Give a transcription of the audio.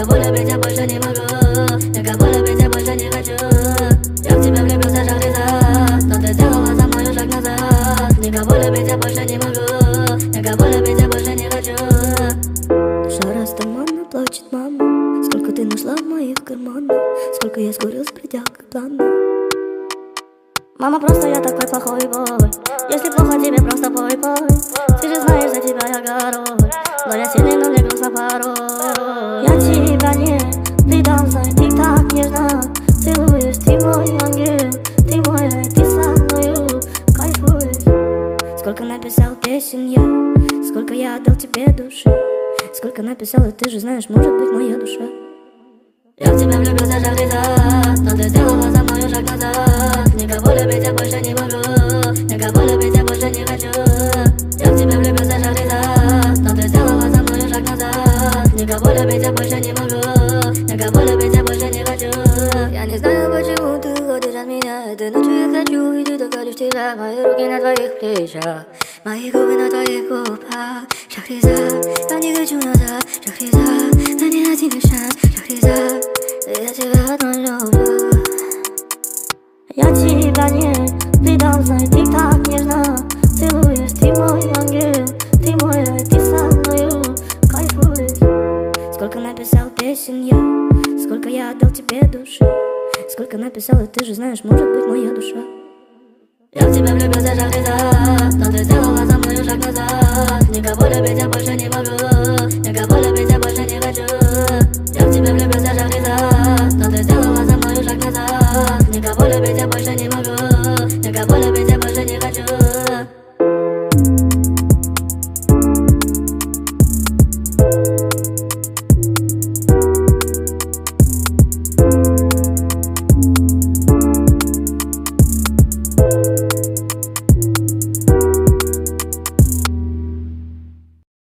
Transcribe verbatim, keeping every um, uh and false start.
Никого любить я больше не могу, никого любить я больше не хочу. Я в тебя влюбился, шахризад, но ты сделала за мною шаг назад. Никого любить я больше не могу, никого любить я больше не хочу. Душа растуманна, плачет мама. Сколько ты нашла в моих карманах, сколько я сгорел с пределкой плана. Мама, просто я такой плохой бой. Если плохо тебе, просто пой, пой. Ты же знаешь, за тебя я горой, но я сильный, но мне грустно порой. Я тебя не предам, знай, ты так нежно целуешь. Ты мой ангел, ты мой рай, ты со мною кайфуешь. Сколько написал песен я, сколько я отдал тебе души, сколько написал, и ты же знаешь, может быть, моя душа. Я в тебя влюбился, шахризад, но ты сделала за мною шаг назад. Никого любить я больше не могу, никого любить я больше не хочу. Я в тебя влюбился, шахризад, но ты сделала за мною шаг назад. Никого любить я больше не могу, никого любить я больше не хочу. Я не знаю, почему ты уходишь от меня. Этой ночью я хочу, и ты только лишь тебя. Мои руки на твоих плечах, мои губы на твоих губах. Шахризад, я не хочу назад. Шахризад, дай мне один лишь шанс. Шахризад, я тебя одну люблю. Я тебя не предам, знай, ты так нежно целуешь. Ты мой ангел, ты мой рай, ты со мною кайфуешь. Сколько написал песен я, сколько я отдал тебе души, сколько написал, и ты же знаешь, может быть, моя душа. Я в тебя влюбился, шахризад, но ты сделала за мною шаг назад. Никого любить я больше не могу, никого любить я больше не хочу. Я в тебя влюбился, шахризад.